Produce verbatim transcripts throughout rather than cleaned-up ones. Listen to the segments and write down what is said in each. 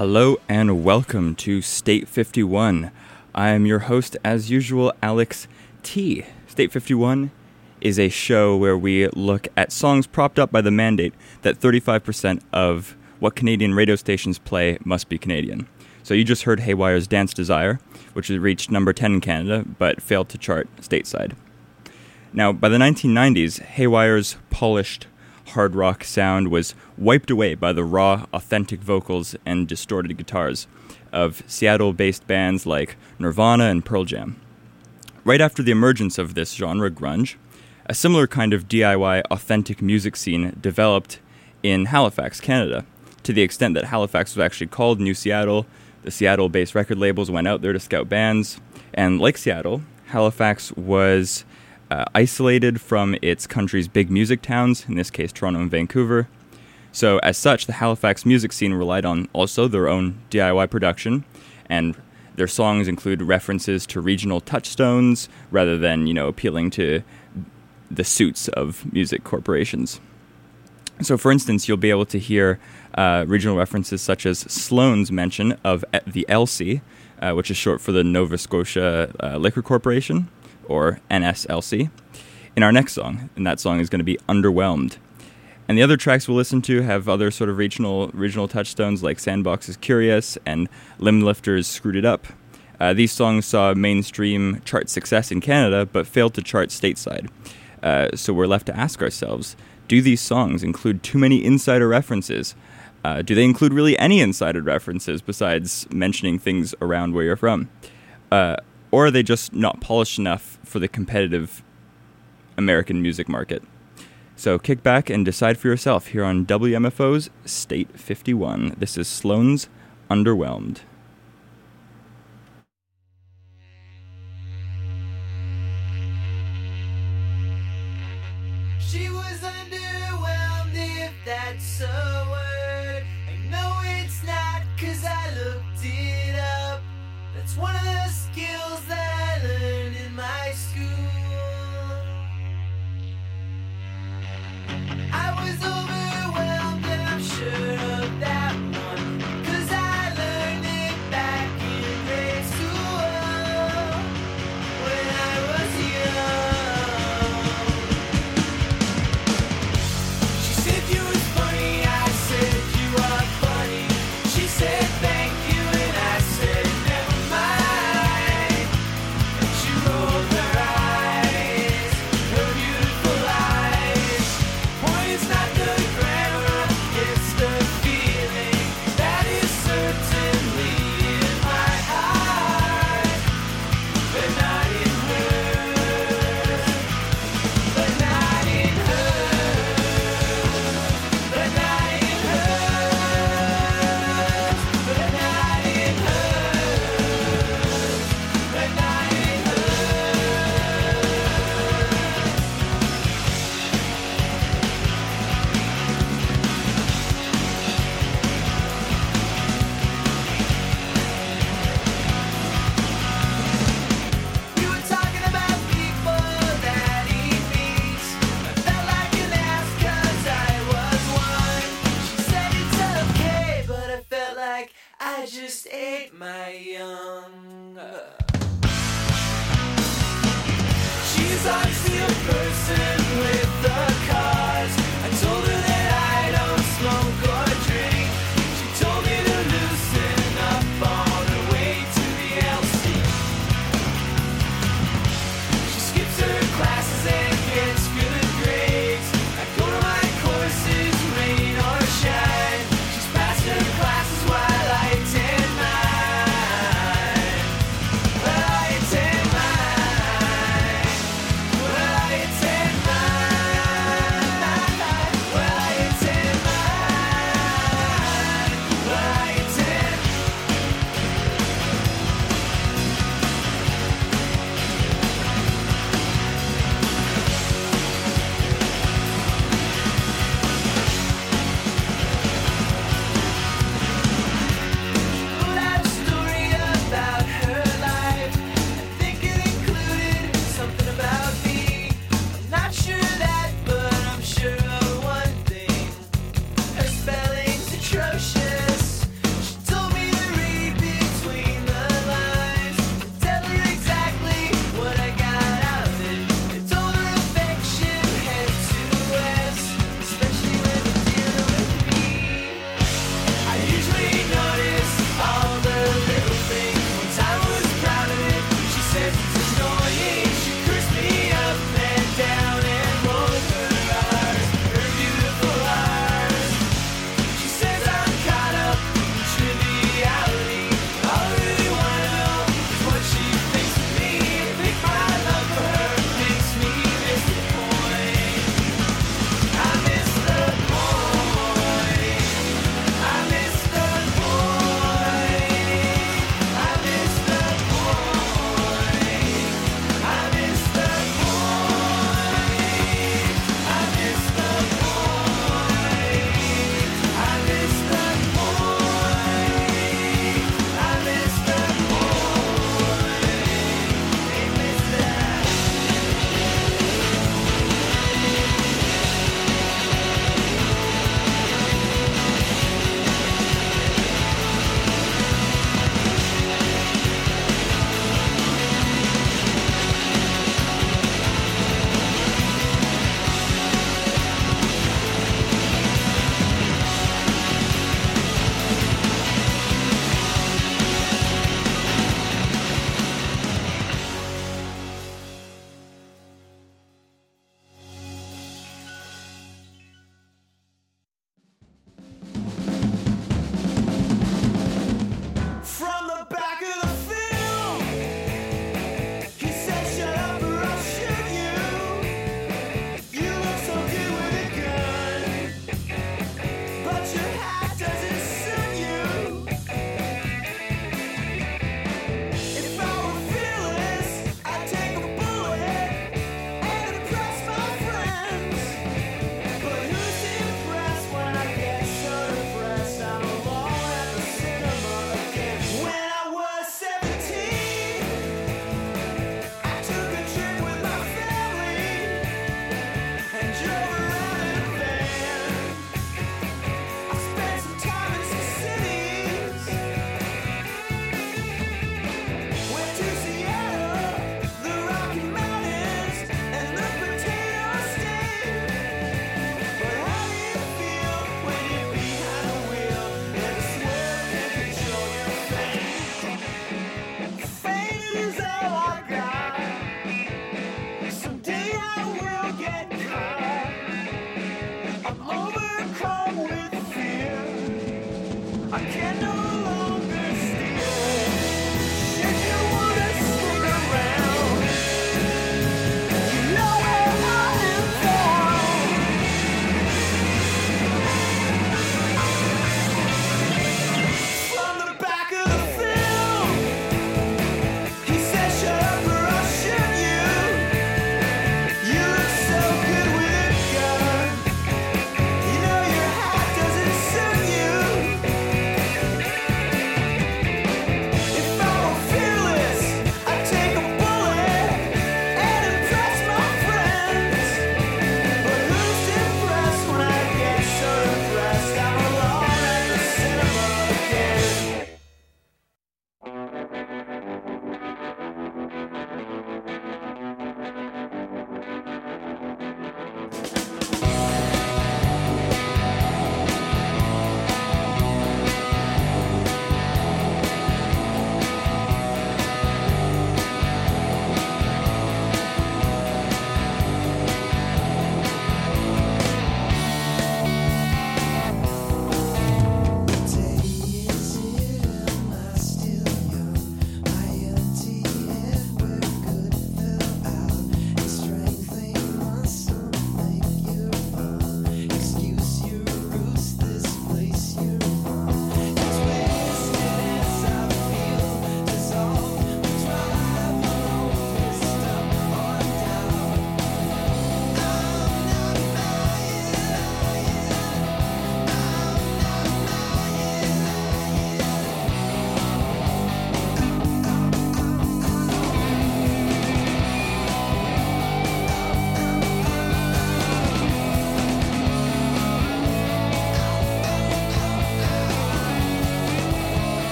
Hello and welcome to State fifty-one. I am your host, as usual, Alex T. State fifty-one is a show where we look at songs propped up by the mandate that thirty-five percent of what Canadian radio stations play must be Canadian. So you just heard Haywire's Dance Desire, which has reached number ten in Canada, but failed to chart stateside. Now, by the nineteen nineties, Haywire's polished hard rock sound was wiped away by the raw, authentic vocals and distorted guitars of Seattle-based bands like Nirvana and Pearl Jam. Right after the emergence of this genre, grunge, a similar kind of D I Y authentic music scene developed in Halifax, Canada, to the extent that Halifax was actually called New Seattle. The Seattle-based record labels went out there to scout bands, and like Seattle, Halifax was Uh, isolated from its country's big music towns, in this case Toronto and Vancouver. So as such, the Halifax music scene relied on also their own D I Y production, and their songs include references to regional touchstones rather than, you know, appealing to the suits of music corporations. So for instance, you'll be able to hear uh, regional references such as Sloan's mention of the L C, uh, which is short for the Nova Scotia uh, Liquor Corporation, or N S L C, in our next song, and that song is going to be Underwhelmed. And the other tracks we'll listen to have other sort of regional regional touchstones like Sandbox's Curious and Limblifter's Screwed It Up. Uh, these songs saw mainstream chart success in Canada, but failed to chart stateside. Uh, so we're left to ask ourselves, do these songs include too many insider references? Uh, do they include really any insider references besides mentioning things around where you're from? Uh, Or are they just not polished enough for the competitive American music market? So kick back and decide for yourself here on W M F O's State fifty-one. This is Sloan's Underwhelmed. She was underwhelmed, if that's a word. I know it's not, 'cause I looked it up. That's one of the skills that I learned in my school. I was overwhelmed, and I'm sure of that one, 'cause I learned it back in grade school when I was young. She said you was funny, I said you are funny. She said thank you, and I said never mind. And she rolled her eyes, her beautiful eyes. Point is not the grammar, it's the feeling that is certainly in my heart, but not in hers, but not in hers, but not in hers, but not in hers, but not in We were talking about people that eat meat. I felt like an ass 'cause I was one. She said it's okay, but I felt like I just ate my young. She's obviously a person with the cause. I told her that I don't smoke or drink. She told me to loosen up on her way to the L C. She skips her classes and gets good grades. I go to my courses, rain or shine. She's passed her classes while I attend mine. While I attend mine. While I attend mine.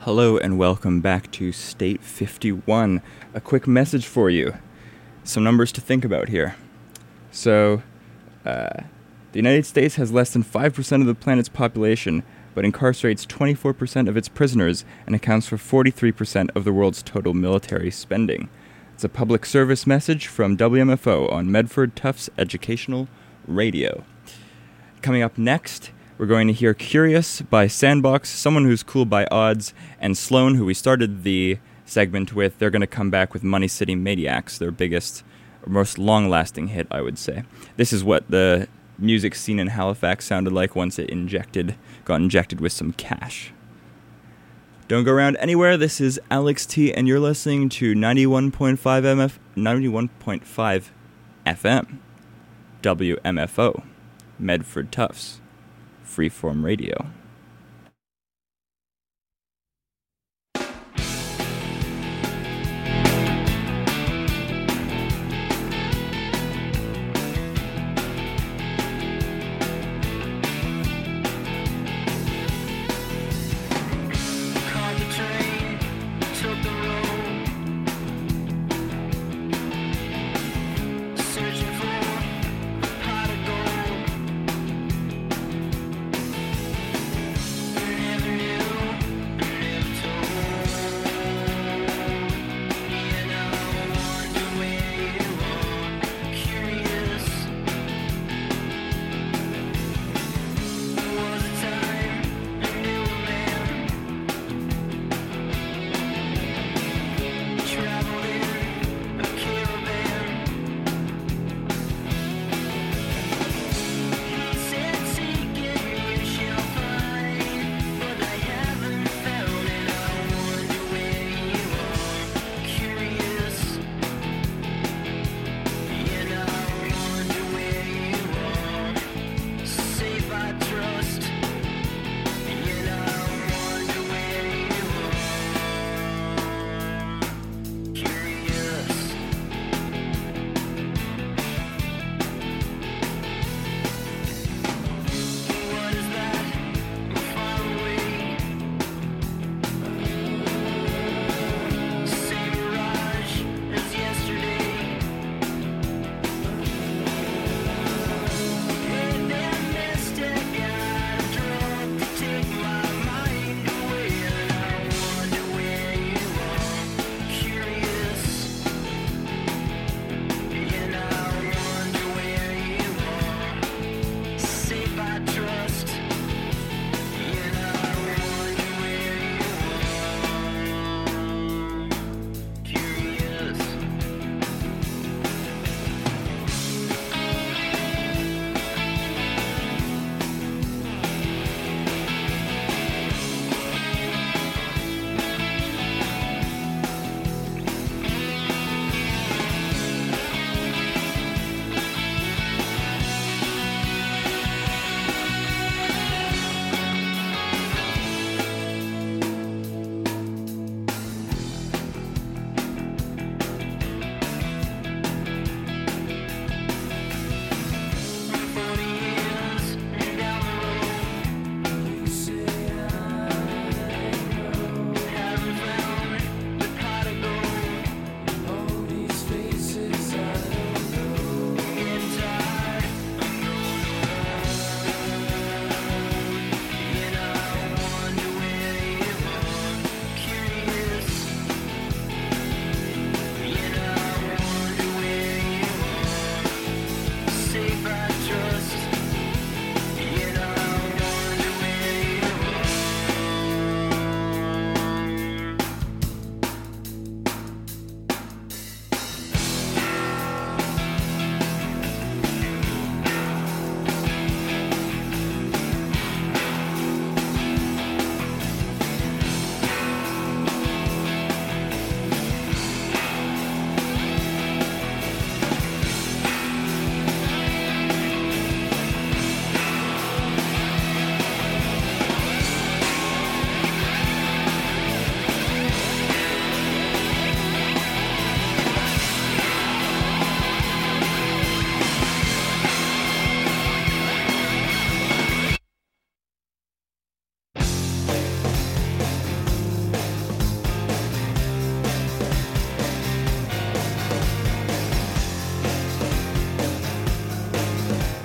Hello and welcome back to State fifty-one. A quick message for you. Some numbers to think about here. So, uh, the United States has less than five percent of the planet's population, but incarcerates twenty-four percent of its prisoners and accounts for forty-three percent of the world's total military spending. It's a public service message from W M F O on Medford Tufts Educational Radio. Coming up next, we're going to hear Curious by Sandbox, Someone Who's Cool by Odds, and Sloan, who we started the segment with. They're going to come back with Money City Maniacs, their biggest, or most long-lasting hit, I would say. This is what the music scene in Halifax sounded like once it injected, got injected with some cash. Don't go around anywhere. This is Alex T, and you're listening to ninety-one point five M F, ninety-one point five F M, W M F O, Medford Tufts, Freeform Radio. Caught the train, took the road, searching for a pot of gold.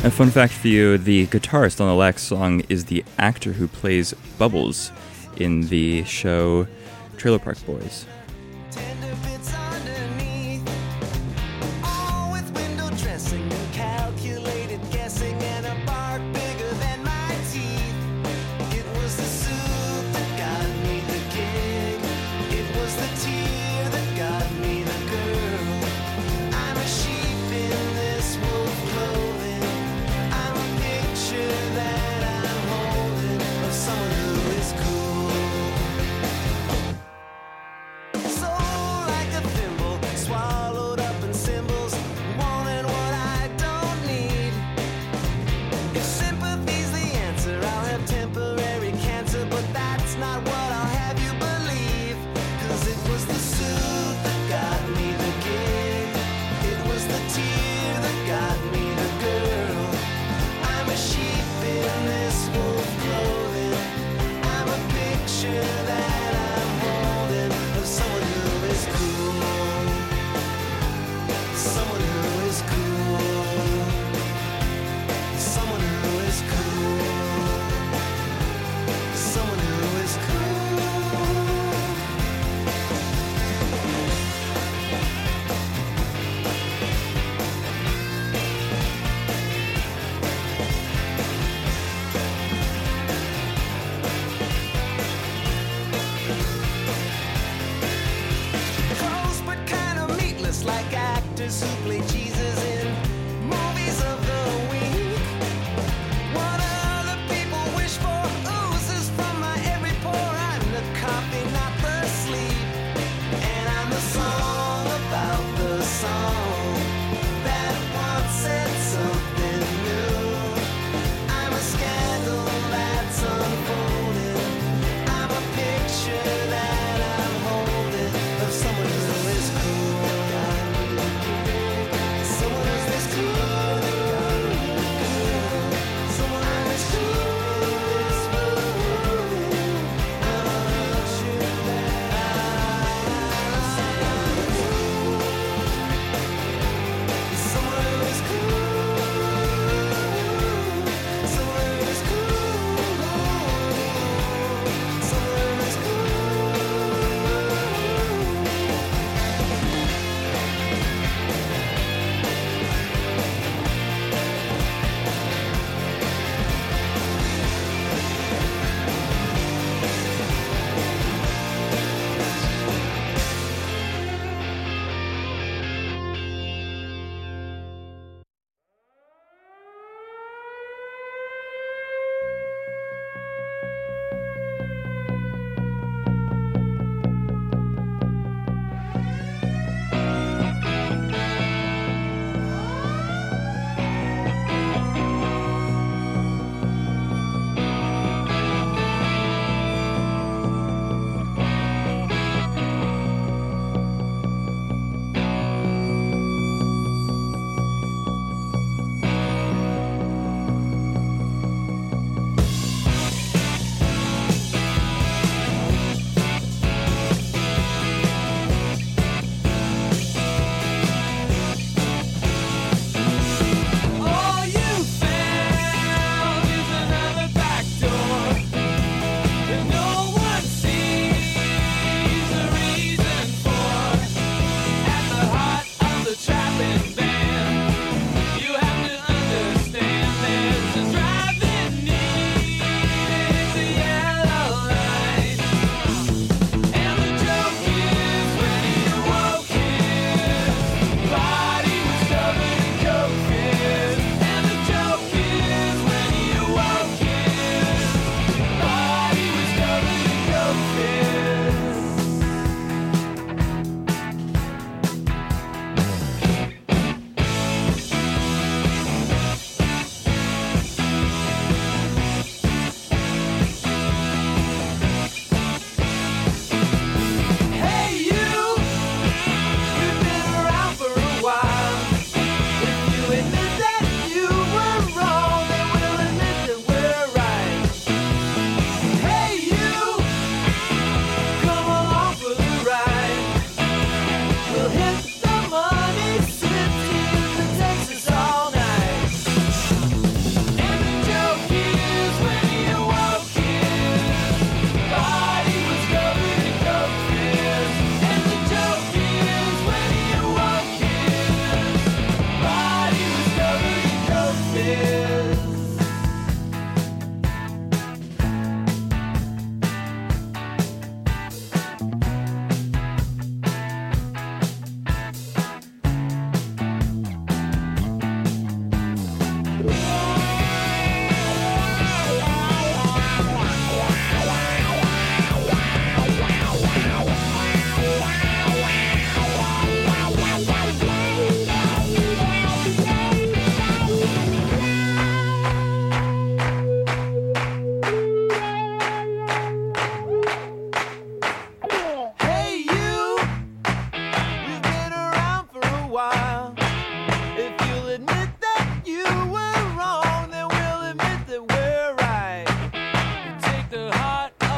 A fun fact for you, the guitarist on the last song is the actor who plays Bubbles in the show Trailer Park Boys. Tender bits underneath, all with window dressing and calculated guessing and a bark bigger than my teeth. It was the suit that got me the gig. It was the tear that got me the girl. I'm a sheep in this wolf clothing. I'm a picture that I'm holding of someone who is cool.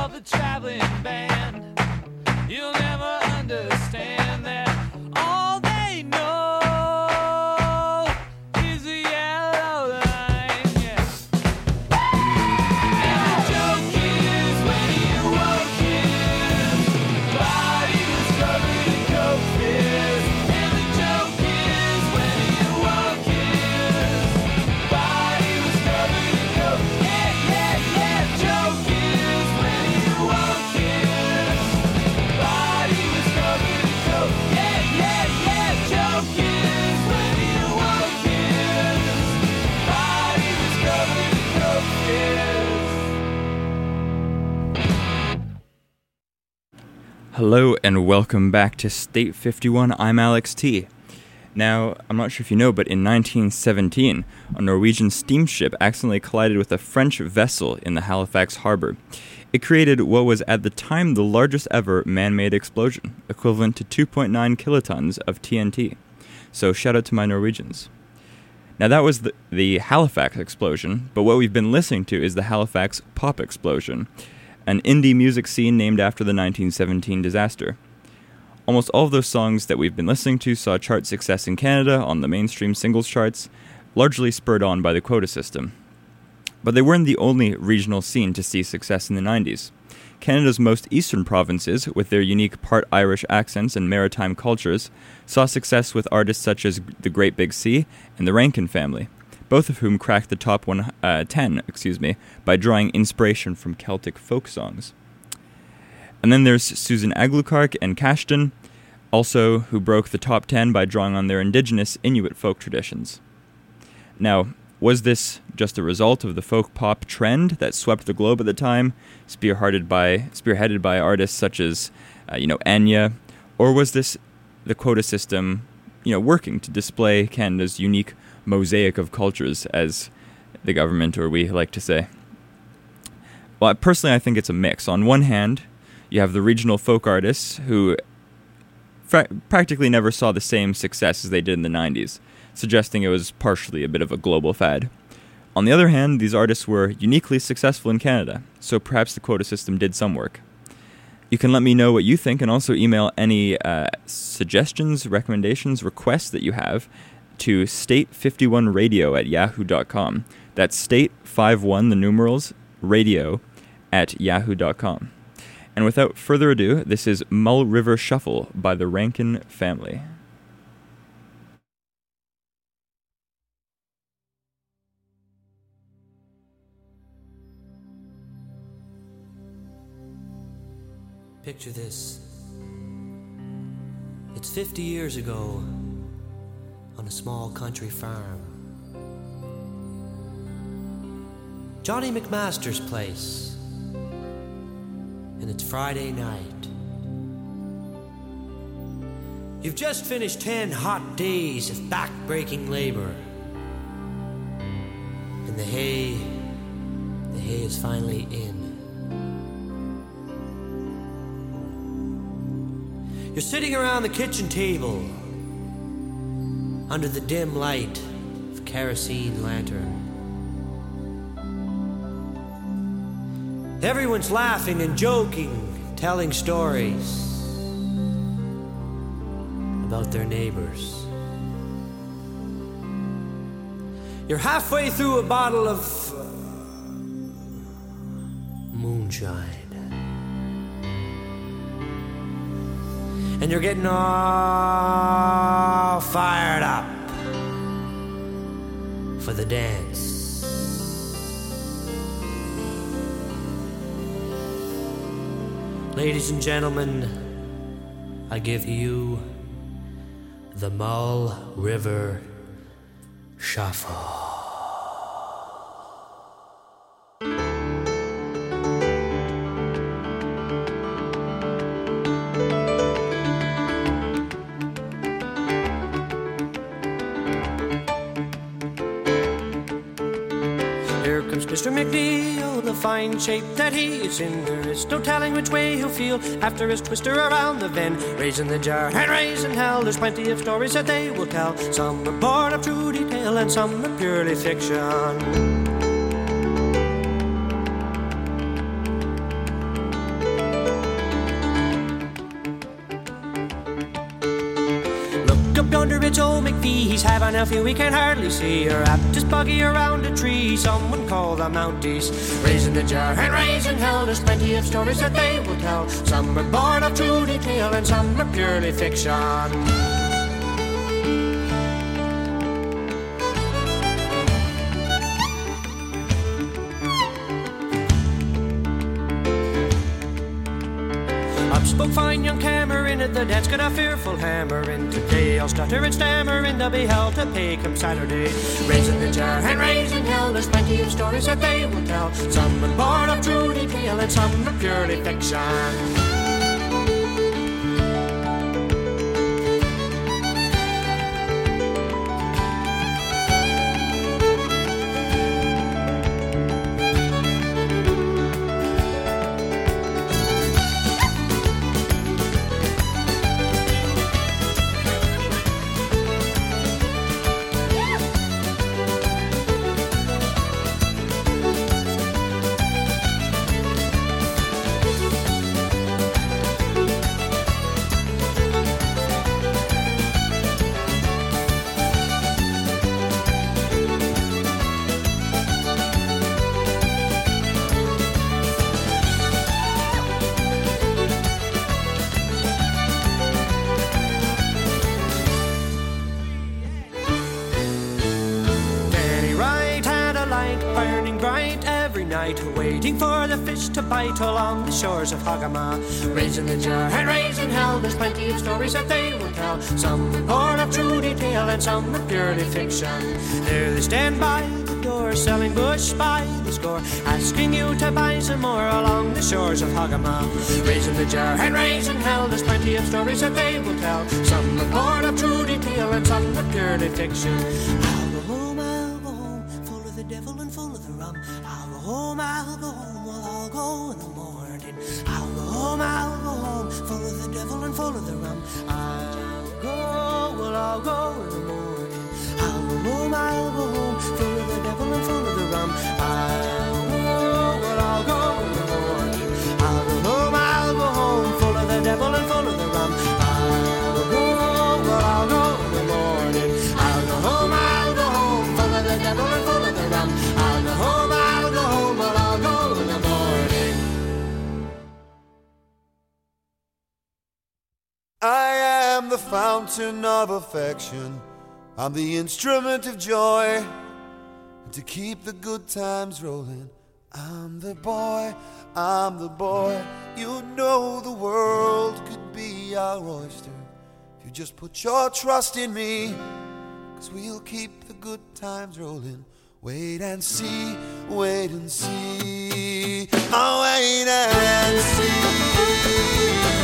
of the traveling band. You'll never understand that all they know is a yellow line, yeah. And the joke is when he awoke, his body was covered in coke fizz. And the joke is when he awoke, his body was covered in coke. Yeah, yeah, yeah. Joke is when he awoke, his body was covered in coke. Yeah, yeah, yeah. Joke is when he awoke, his body was covered in coke fizz. Hello and welcome back to State fifty-one. I'm Alex T. Now, I'm not sure if you know, but in nineteen seventeen, a Norwegian steamship accidentally collided with a French vessel in the Halifax harbor. It created what was at the time the largest ever man-made explosion, equivalent to two point nine kilotons of T N T. So shout out to my Norwegians. Now that was the, the Halifax explosion, but what we've been listening to is the Halifax pop explosion, an indie music scene named after the nineteen seventeen disaster. Almost all of those songs that we've been listening to saw chart success in Canada on the mainstream singles charts, largely spurred on by the quota system. But they weren't the only regional scene to see success in the nineties. Canada's most eastern provinces, with their unique part Irish accents and maritime cultures, saw success with artists such as the Great Big Sea and the Rankin Family, both of whom cracked the top one, uh, ten excuse me, by drawing inspiration from Celtic folk songs. And then there's Susan Aglukark and Kashtan, also who broke the top ten by drawing on their indigenous Inuit folk traditions. Now, was this just a result of the folk pop trend that swept the globe at the time, spearheaded by spearheaded by artists such as, uh, you know, Enya, or was this the quota system, you know, working to display Canada's unique mosaic of cultures, as the government or we like to say? Well, personally, I think it's a mix. On one hand, you have the regional folk artists who fra- practically never saw the same success as they did in the nineties, suggesting it was partially a bit of a global fad. On the other hand, these artists were uniquely successful in Canada, so perhaps the quota system did some work. You can let me know what you think and also email any uh, suggestions, recommendations, requests that you have to state fifty-one radio at yahoo dot com. That's state fifty-one, the numerals, radio at yahoo dot com. And without further ado, this is Mull River Shuffle by the Rankin Family. Picture this. It's fifty years ago on a small country farm. Johnny McMaster's place. And it's Friday night. You've just finished ten hot days of back-breaking labor. And the hay, the hay is finally in. You're sitting around the kitchen table under the dim light of a kerosene lantern. Everyone's laughing and joking, telling stories about their neighbors. You're halfway through a bottle of uh, moonshine. And you're getting all fired up for the dance. Ladies and gentlemen, I give you the Mull River Shuffle. Here comes Mister McNeil, the fine shape that he is in. There is no telling which way he'll feel after his twister around the bend. Raising the jar and raising hell, there's plenty of stories that they will tell. Some are born of true detail and some are purely fiction. it's old McVee, he's having a few we can hardly see. Or apt just buggy around a tree, someone call the Mounties. Raising the jar and raising hell, there's plenty of stories that they will tell. Some are born of true detail and some are purely fiction. Up spoke fine young Cameron at the dance, got a fearful hammer in. Today I'll stutter and stammer and they'll be held to pay come Saturday. Raising the jar and raising hell, there's plenty of stories that they will tell. Some are born of true detail and some are purely fiction. Waiting for the fish to bite along the shores of Hogama. Raising the jar and raising hell, there's plenty of stories that they will tell. Some are born of true detail and some are purely fiction. There they stand by the door, selling bush by the score, asking you to buy some more along the shores of Hogama. Raising the jar and raising hell, there's plenty of stories that they will tell. Some are born of true detail and some are purely fiction. I'll go home, I'll go home, full of the devil and full of the rum. I'll go home, I'll go home, well I'll go in the morning. I'll go home, I'll go home, full of the devil and full of the rum. I'll go, well I'll go in the morning. I'll go home, I'll go home, full of the devil and full of the rum. I'll go, well I'll go in the morning. I'll go home, I'll go home, full of the devil and full of the rum. I'll go, well I'll go in the morning. I'll go home, I'll go home, full of the devil and full of the rum. I'll go home, I'll go home, well I'll go in the morning. I am the fountain of affection, I'm the instrument of joy, and to keep the good times rolling, I'm the boy, I'm the boy. You know the world could be our oyster if you just put your trust in me, 'cause we'll keep the good times rolling. Wait and see, wait and see, oh wait and see.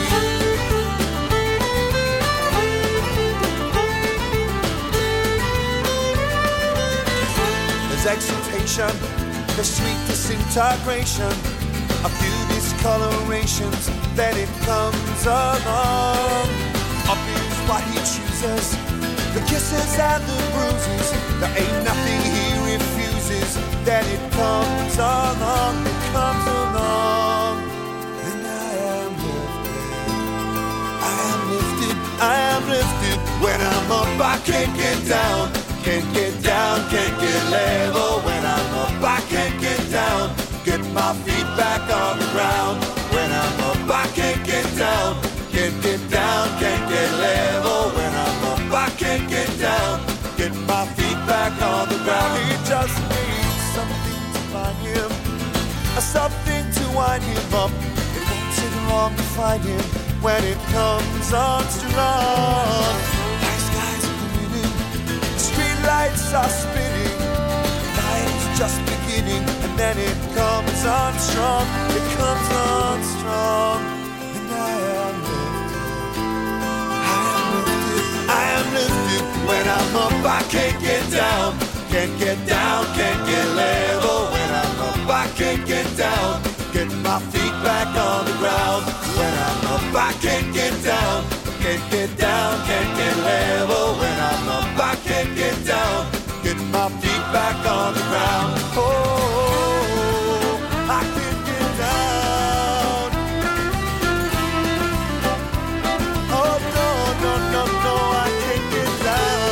There's exultation, there's sweet disintegration, a few discolorations, then it comes along. Up is what he chooses, the kisses and the bruises, there ain't nothing he refuses, then it comes along, it comes along. And I am lifted, I am lifted, I am lifted. When I'm up I can't get down, can't get down, can't get level. When I'm up I can't get down, get my feet back on the ground. When I'm up I can't get down, can't get down, can't get level. When I'm up I can't get down, get my feet back on the ground. He just needs something to find him, something to wind him up. It won't take long to find him when it comes on strong. Black skies are grinning, street lights are spinning, the night's just beginning, and then it comes on strong, it comes on strong. And I am lifted, I am lifted, I am lifted. When I'm up I can't get down, can't get down, can't get level. When I'm up I can't get down, get my feet back on the ground. When I'm up I can't get down, can't get down, can't get level. When I'm up I can't get down, get my feet back on the ground. Oh, I can't get down. Oh no, no, no, no, I can't get down.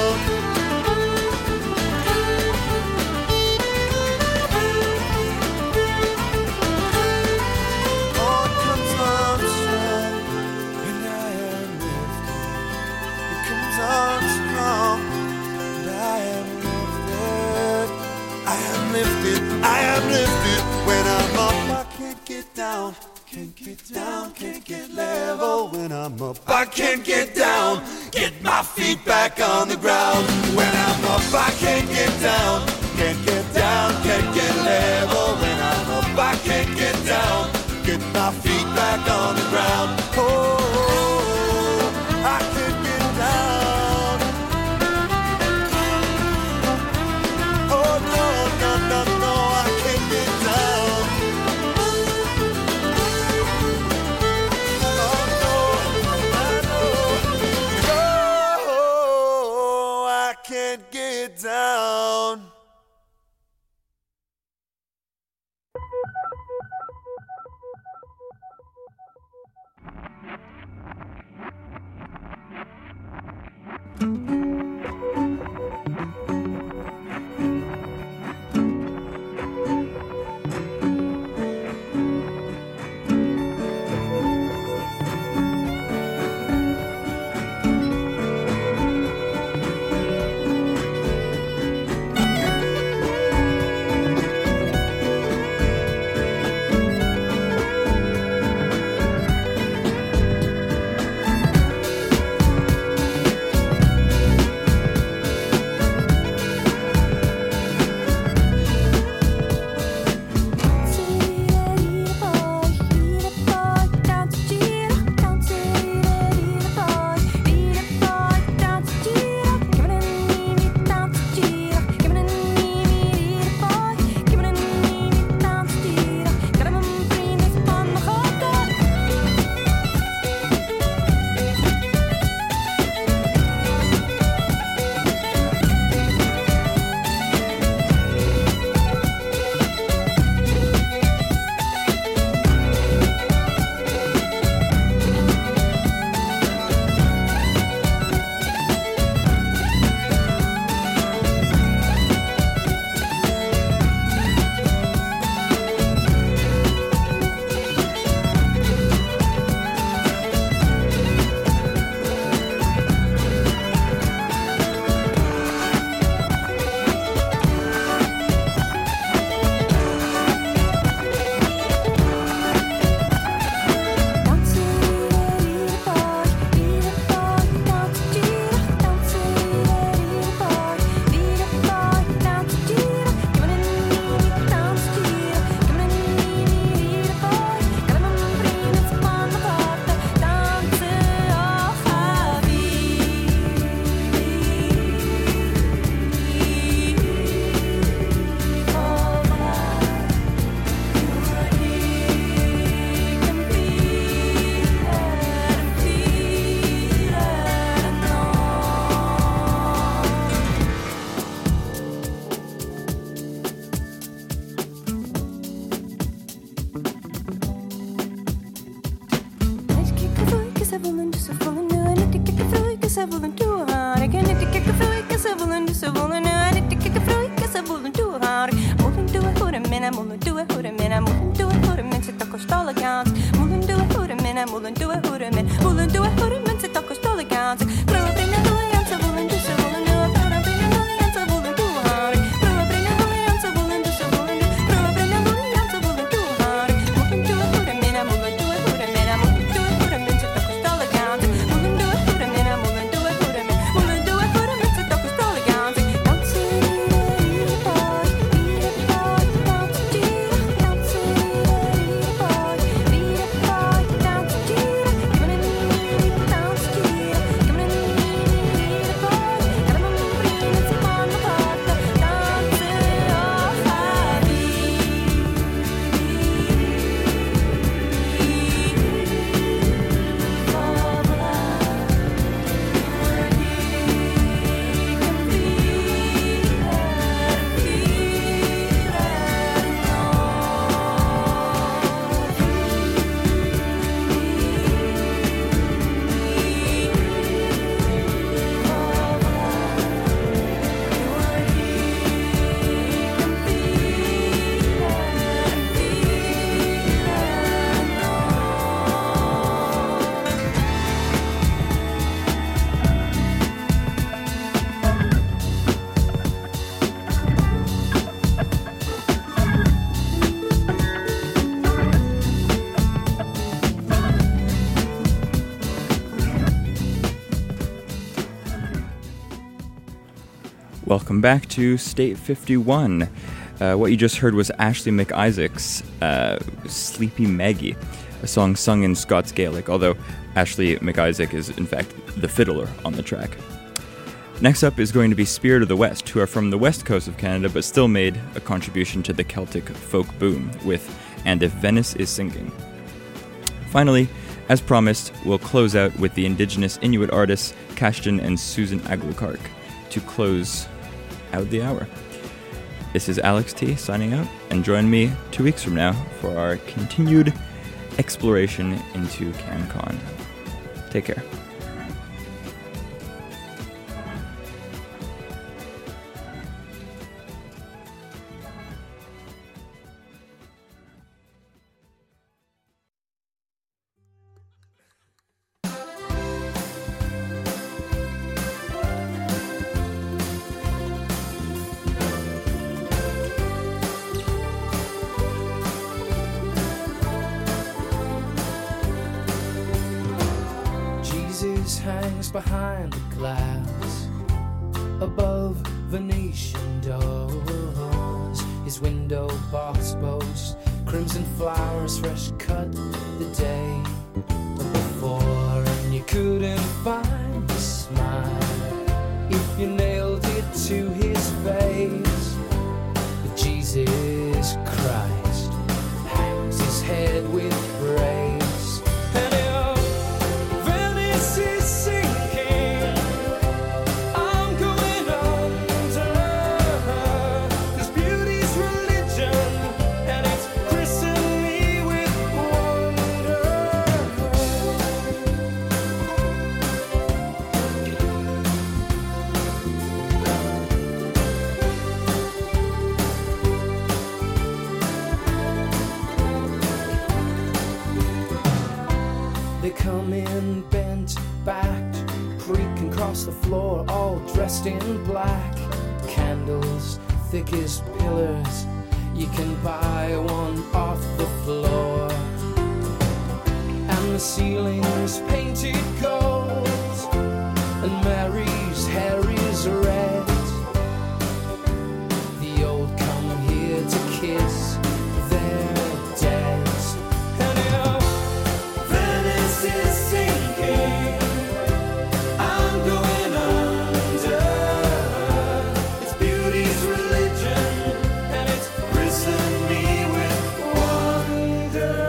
can't get down, can't get down, can't get level when I'm up. I can't get down, get my feet back on the ground. When I'm up, I can't get down, can't get down, can't get level when I'm up. I can't get down, get my feet back on the ground. Oh, I can't get down. Oh no, no, no, no, I can't get down. Oh no, I know. Oh, I can't get down. Be Welcome back to State fifty-one. Uh, what you just heard was Ashley McIsaac's uh, Sleepy Maggie, a song sung in Scots Gaelic, although Ashley McIsaac is in fact the fiddler on the track. Next up is going to be Spirit of the West, who are from the west coast of Canada but still made a contribution to the Celtic folk boom with And If Venice Is Singing. Finally, as promised, we'll close out with the Indigenous Inuit artists Kashtan and Susan Aglukark to close out the hour. This is Alex T signing out, and join me two weeks from now for our continued exploration into CanCon. Take care. Hangs behind the glass above Venetian doors. His window box boasts crimson flowers fresh cut the day before, and you couldn't find a smile if you nailed it to his face. But Jesus Christ hangs his head with grace, and is sinking. I'm going under. This beauty's religion, and it's christened me with wonder. They come in bent backed, creaking across the floor, all dressed in black. Candles thick as pillars, you can buy one off the floor. And the ceiling's painted gold, and Mary's hair is red. The old come here to kiss their dead. And you know, Venice is sinking. I'm going under. It's beauty's religion, and it's risen me with wonder.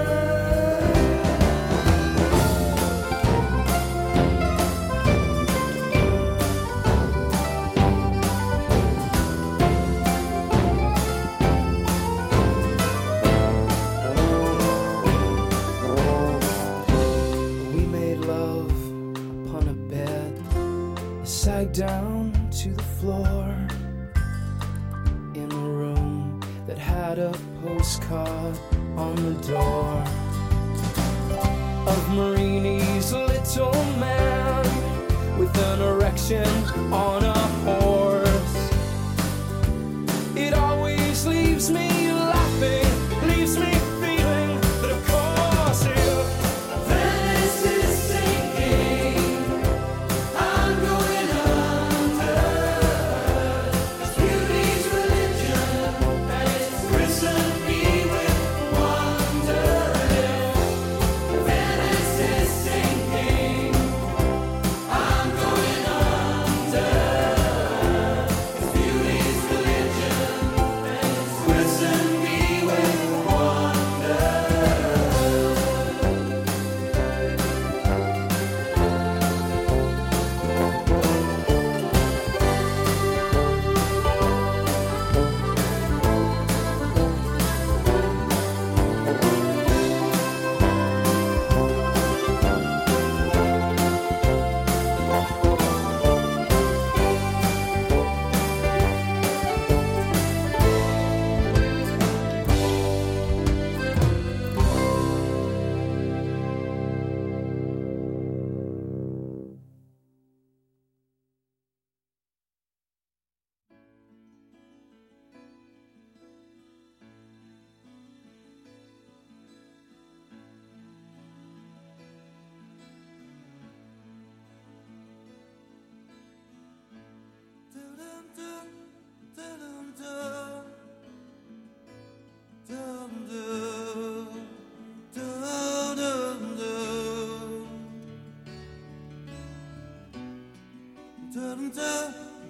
We made love upon a bed, sag down to the floor, in a room that had a postcard on the door of Marini's little man with an erection on a horse. It always leaves me laughing, leaves me feeling that of course if Venice is sinking, I'm going under. It's beauty's religion, and it's christened me with wonder.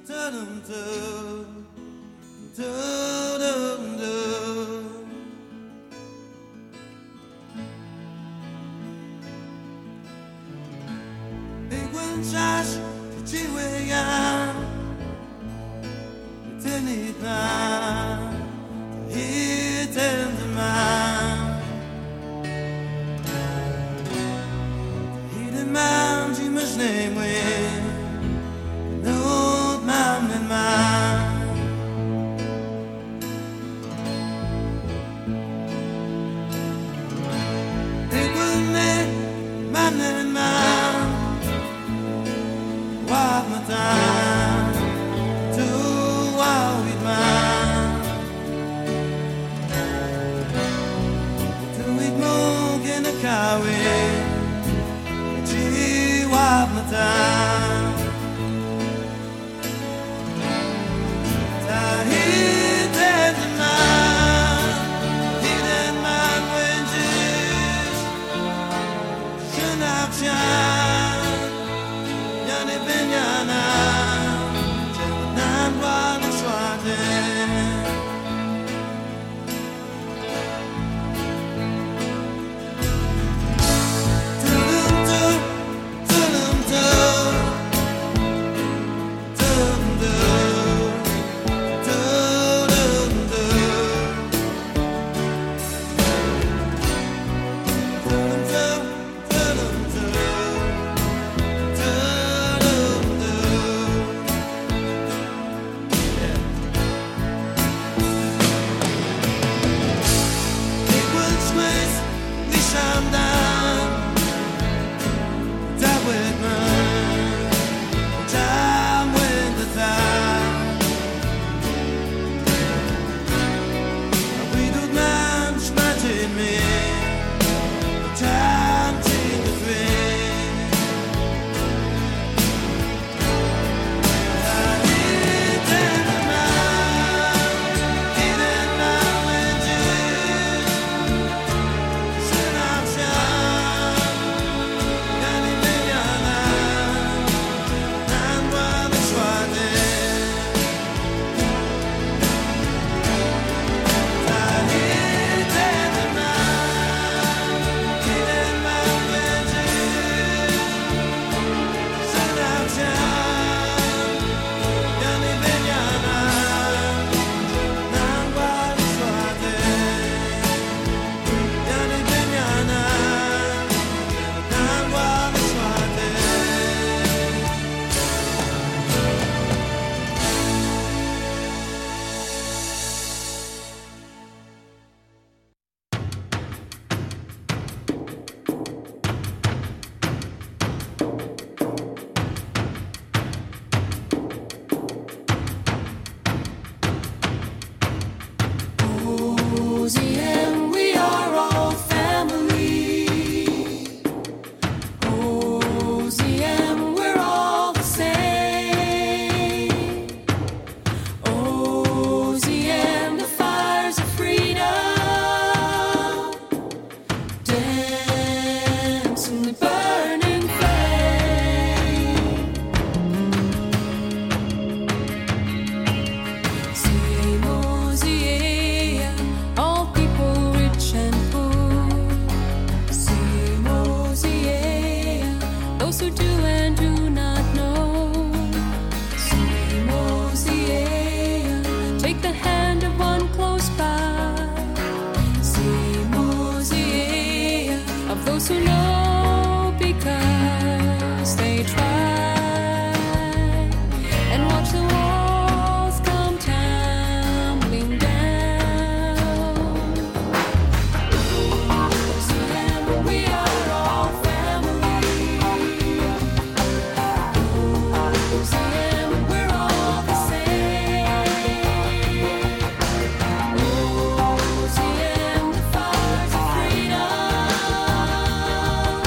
Freedom.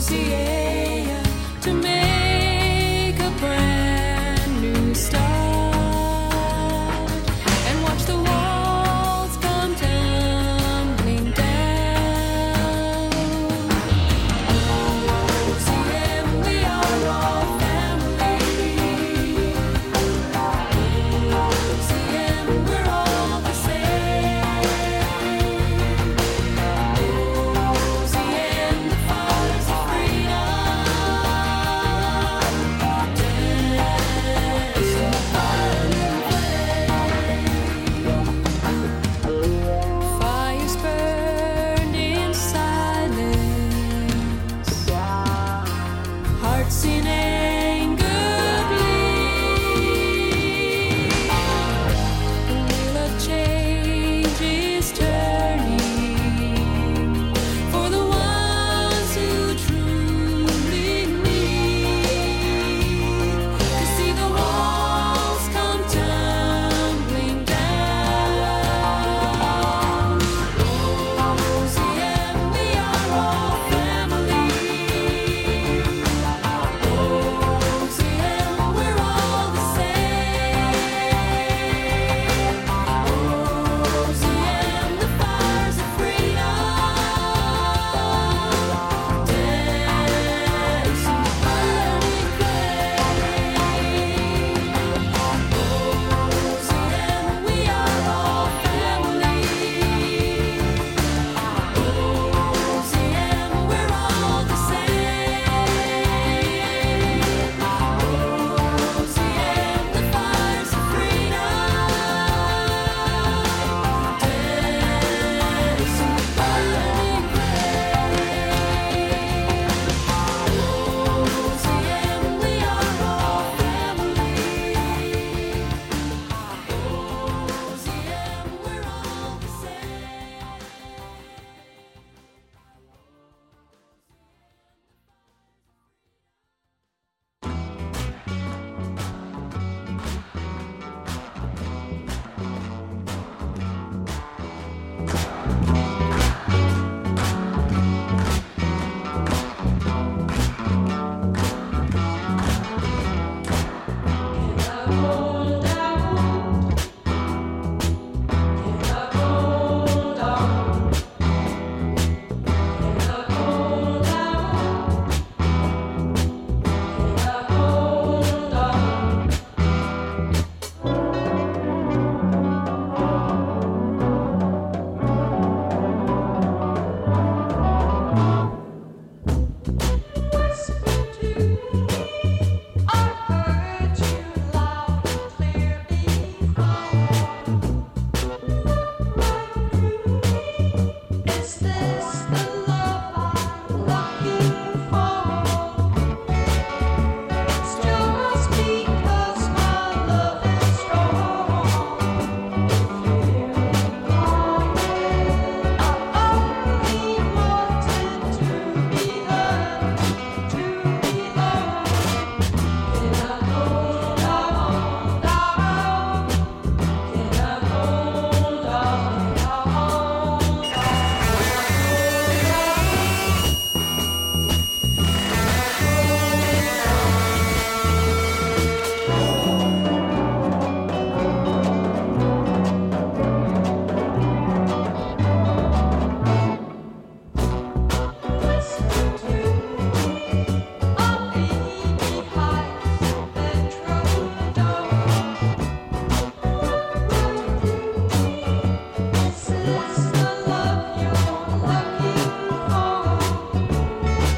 C A.